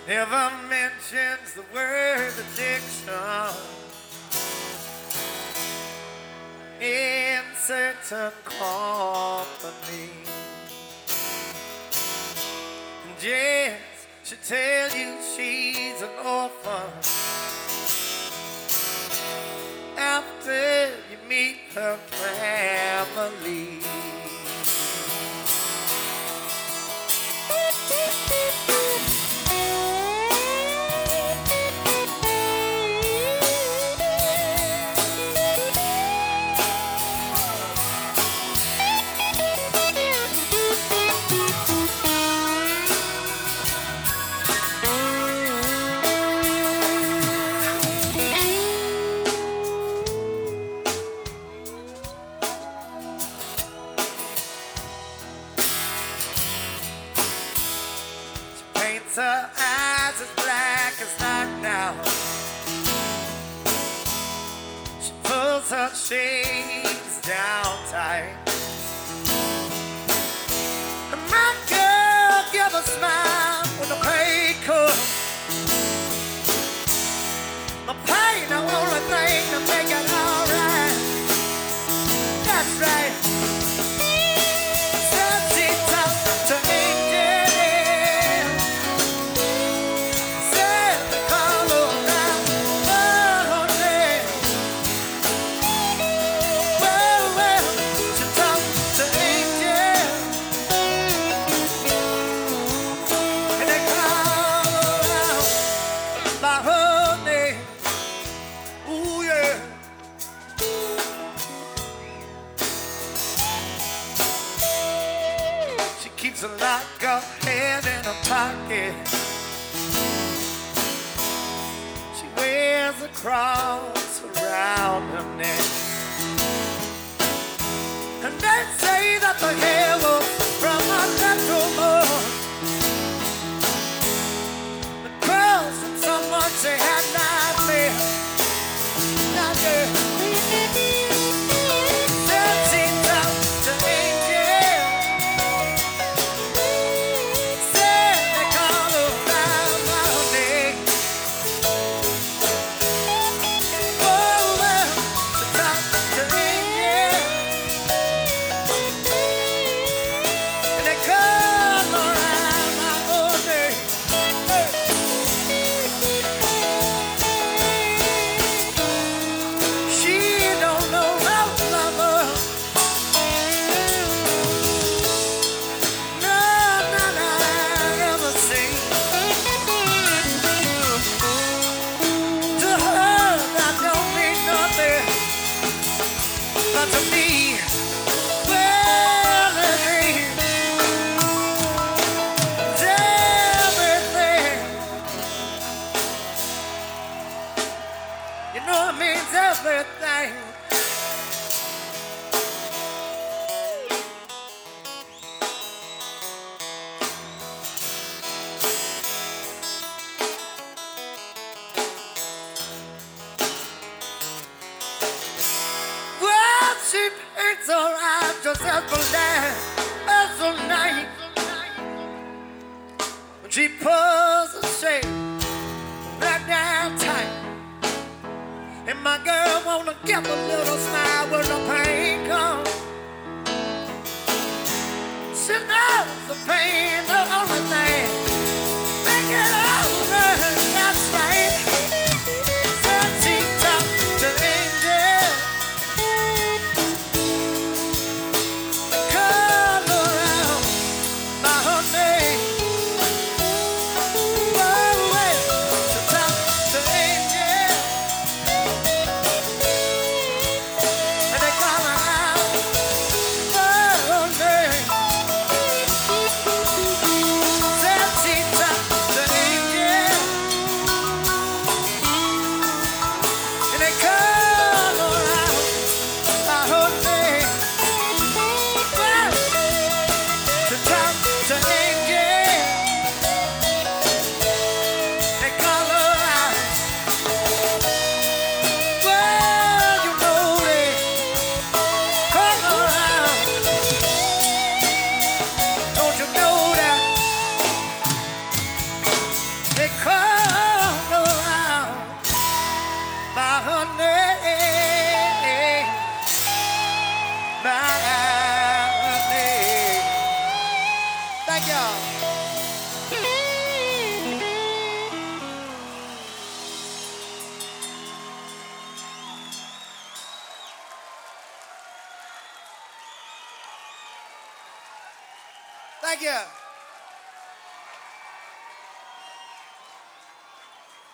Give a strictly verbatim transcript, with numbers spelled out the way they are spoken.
never mentions the word addiction in certain company. And Jess should tell you she's an orphan after you meet her family. Her eyes as black as night now. She pulls her shades down tight. And my girl give a smile when the pain comes. The pain the only thing to make it alright. That's right. Keeps a lock of head in her pocket. She wears a cross around her neck. And they say that the hair was from a natural moon. The girls from someone she had not met. Not yet. To me, well, it means everything. You know it means everything. She paints her eyes just as black as the night. When she pulls the shade back down tight. And my girl wanna give a little smile when the pain comes. She knows the pain, the only thing make it over. That's right. Said she talked to angels. Ooh. Thank you.